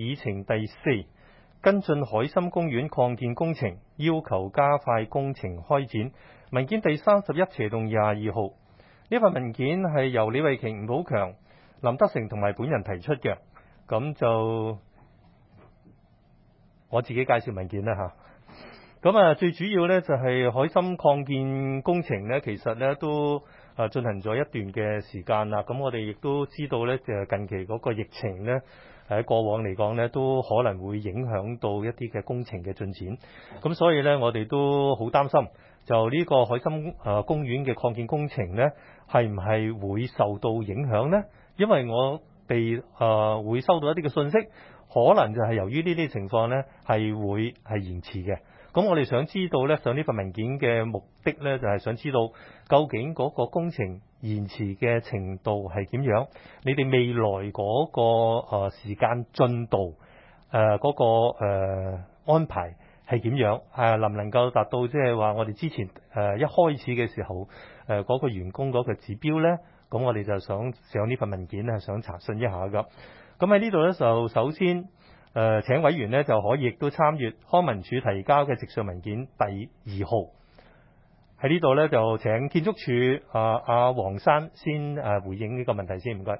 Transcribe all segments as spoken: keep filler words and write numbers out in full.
議程第四，跟進海心公園擴建工程，要求加快工程開展。文件第三十一斜動廿二號，呢份文件係由李慧瓊、吳寶強、林德成同埋本人提出嘅。咁就我自己介紹文件啦嚇。咁啊，最主要呢就係海心擴建工程呢，其實呢都啊進行咗一段嘅時間啦。咁我哋亦都知道呢，就近期嗰個疫情呢，喺過往嚟講呢，都可能會影響到一啲嘅工程嘅進展。咁所以呢，我哋都好擔心，就呢個海心啊公園嘅擴建工程呢，係唔係會受到影響呢？因為我哋啊會收到一啲嘅信息，可能就係由於呢啲情況呢，係會係延遲嘅。咁我哋想知道呢，上呢份文件嘅目的呢，就係想知道究竟嗰個工程延遲嘅程度係點樣？你哋未來嗰個誒時間進度誒嗰個誒安排係點樣？誒能唔能夠達到即係話我哋之前誒一開始嘅時候誒嗰個員工嗰個指標呢？咁我哋就想上呢份文件呢，想查詢一下㗎。咁喺呢度呢，就首先。誒、呃、請委員呢就可以亦都參閱康文署提交嘅直述文件第二號。喺呢度呢，就請建築署啊阿黃生先誒、啊、回應呢個問題先，唔該。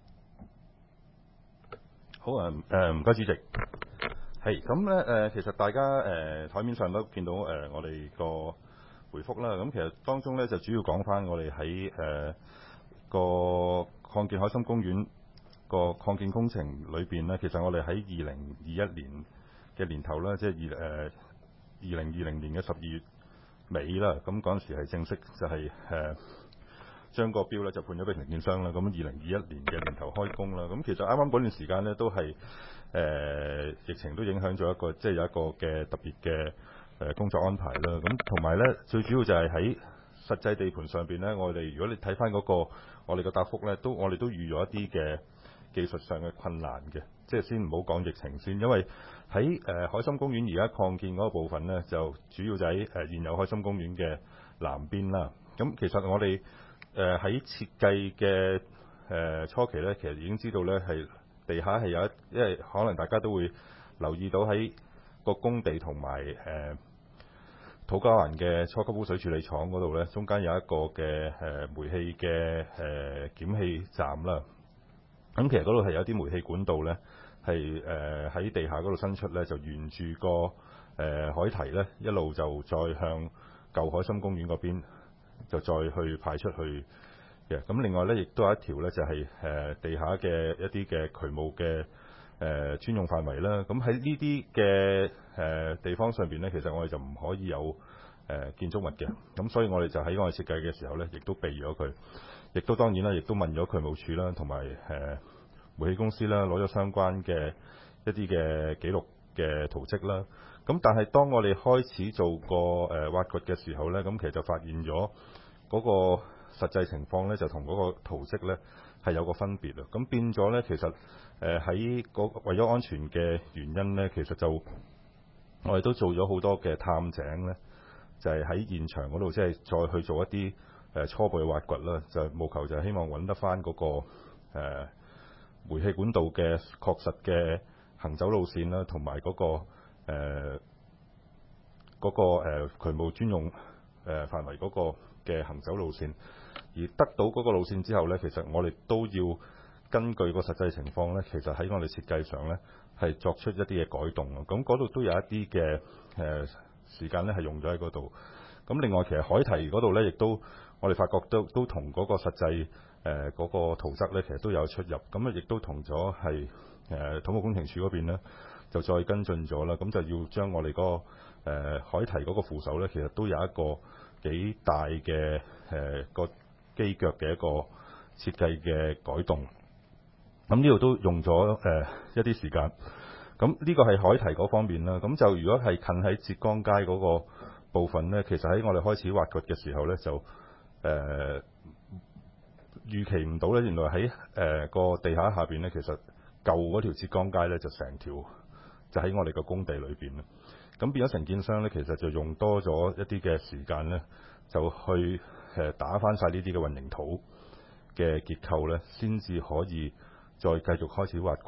好啊，誒唔該主席。係咁咧誒，其實大家誒台面上都見到誒、呃、我哋個回覆啦。咁其實當中咧就主要講翻我哋喺誒個擴建海心公園個擴建工程裏邊呢，其實我哋喺二零二一年嘅年頭啦，即係二誒二零二零年嘅十二月尾啦，咁嗰陣時係正式就係、是、誒、呃、將個標咧就判咗俾承建商啦。咁二零二一年嘅年頭開工啦。咁其實啱啱嗰段時間呢，都係誒、呃、疫情都影響咗一個即係、就是、有一個嘅特別嘅誒工作安排啦。咁同埋咧最主要就係喺實際地盤上邊咧，我哋如果你睇翻嗰個我哋嘅答覆咧，都我哋都預咗一啲嘅技術上嘅困難嘅，即係先唔好講疫情先，因為喺誒、呃、海心公園而家擴建嗰個部分呢，就主要就喺誒、呃、現有海心公園嘅南邊啦。咁其實我哋誒喺設計嘅誒初期呢，其實已經知道呢係地下係有一，因為可能大家都會留意到喺個工地同埋誒土瓜灣嘅初級污水處理廠嗰度呢，中間有一個嘅誒、呃、煤氣嘅誒檢氣站啦。咁其實嗰度係有啲煤氣管道咧，係誒喺地下嗰度伸出咧，就沿住個誒、呃、海堤咧，一路就再向舊海心公園嗰邊就再去派出去嘅。咁另外咧，亦都有一條咧，就係、是、誒、呃、地下嘅一啲嘅渠務嘅誒專用範圍啦。咁喺呢啲嘅誒地方上邊咧，其實我哋就唔可以有誒、呃、建築物嘅。咁所以我哋就喺我哋設計嘅時候咧，亦都避咗佢。亦都當然啦，亦都問咗渠務署啦，同埋誒煤氣公司啦，攞咗相關嘅一啲嘅記錄嘅圖則啦。咁但係當我哋開始做個誒、呃、挖掘嘅時候咧，咁其實就發現咗嗰個實際情況咧，就同嗰個圖則咧係有個分別啦。咁變咗咧，其實誒喺嗰為咗安全嘅原因咧，其實就我哋都做咗好多嘅探井咧，就係、是、喺現場嗰度即係再去做一啲誒初步嘅挖掘啦，就務求就係希望揾得翻嗰、那個誒、呃、煤氣管道嘅確實嘅行走路線啦，同埋嗰個誒嗰、呃那個、呃、渠務專用誒、呃、範圍嗰個嘅行走路線。而得到嗰個路線之後咧，其實我哋都要根據個實際情況咧，其實喺我哋設計上咧係作出一啲嘅改動啊。咁嗰度都有一啲嘅誒時間咧係用咗喺嗰度。咁另外其實海堤嗰度咧，亦都我哋發覺都都同嗰個實際誒嗰、呃那個圖則咧，其實都有出入。咁啊，亦都同咗係誒土木工程署嗰邊咧，就再跟進咗啦。咁就要將我哋嗰、那個、呃、海堤嗰個扶手咧，其實都有一個幾大嘅誒、呃、個機腳嘅一個設計嘅改動。咁呢度都用咗誒、呃、一啲時間。咁呢個係海堤嗰方面啦。咁就如果係近喺浙江街嗰個部分咧，其實喺我哋開始挖掘嘅時候咧，就誒、呃、預期唔到咧，原來喺誒個地下下邊咧，其實舊嗰條浙江街咧就成條就喺我哋個工地裏邊啦。咁變咗承建商咧，其實就用多咗一啲嘅時間咧，就去誒打翻晒呢啲嘅混凝土嘅結構咧，先至可以再繼續開始挖掘。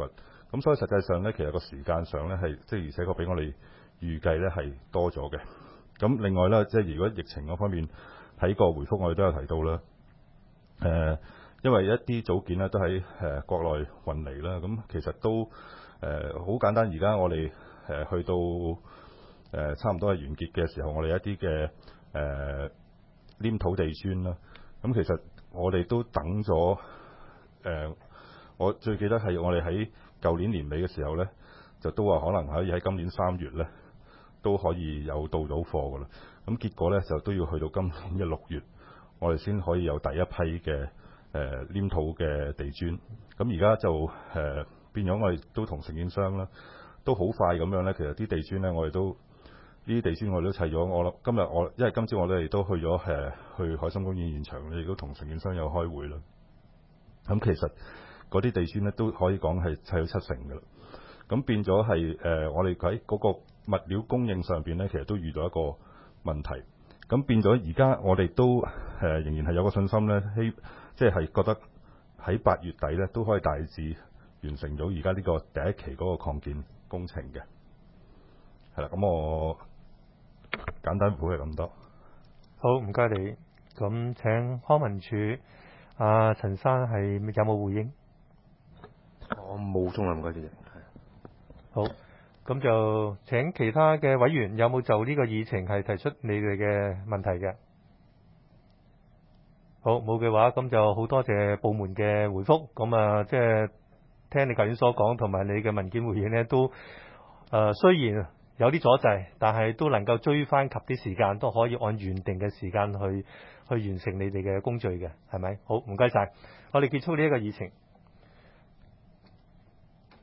咁所以實際上咧，其實個時間上咧係即係而且確比我哋預計咧係多咗嘅。咁另外咧，即係如果疫情嗰方面喺個回覆我哋都有提到啦。誒、呃，因為一啲組件咧都喺誒、呃、國內運嚟啦，咁其實都誒好、呃、簡單。而家我哋誒、呃、去到誒、呃、差唔多係完結嘅時候，我哋一啲嘅誒黏土地磚啦，咁其實我哋都等咗誒、呃，我最記得係我哋喺舊年年尾嘅時候咧，就都話可能可以喺今年三月咧都可以有到到貨噶啦。咁結果咧就都要去到今年嘅六月。我哋先可以有第一批嘅誒、呃、黏土嘅地磚，咁而家就誒、呃、變咗，我哋都同承建商啦，都好快咁樣咧。其實啲地磚咧，我哋都呢啲地磚我哋都砌咗。我諗今日我因為今朝我哋都去咗誒、呃、去海心公園現場，你亦都同承建商有開會啦。咁其實嗰啲地磚咧都可以講係砌到七成㗎啦。咁變咗係誒我哋喺嗰個物料供應上邊咧，其實都遇到一個問題。咁變咗，而家我哋都誒、呃、仍然係有個信心咧，希即係覺得喺八月底咧都可以大致完成咗而家呢個第一期嗰個擴建工程嘅。係啦，咁我簡單估係咁多。 好，唔該你。咁請康文署阿陳生係有冇回應？ 我冇中啦，唔該主席。 好。咁就請其他嘅委員有冇就呢個議程係提出你哋嘅問題嘅？好，冇嘅話，咁就好多謝部門嘅回覆。咁啊，即係聽你頭先所講，同埋你嘅文件回應呢，都誒、呃、雖然有啲阻滯，但係都能夠追翻及啲時間，都可以按原定嘅時間去去完成你哋嘅工序嘅，係咪？好，唔該晒，我哋結束呢一個議程。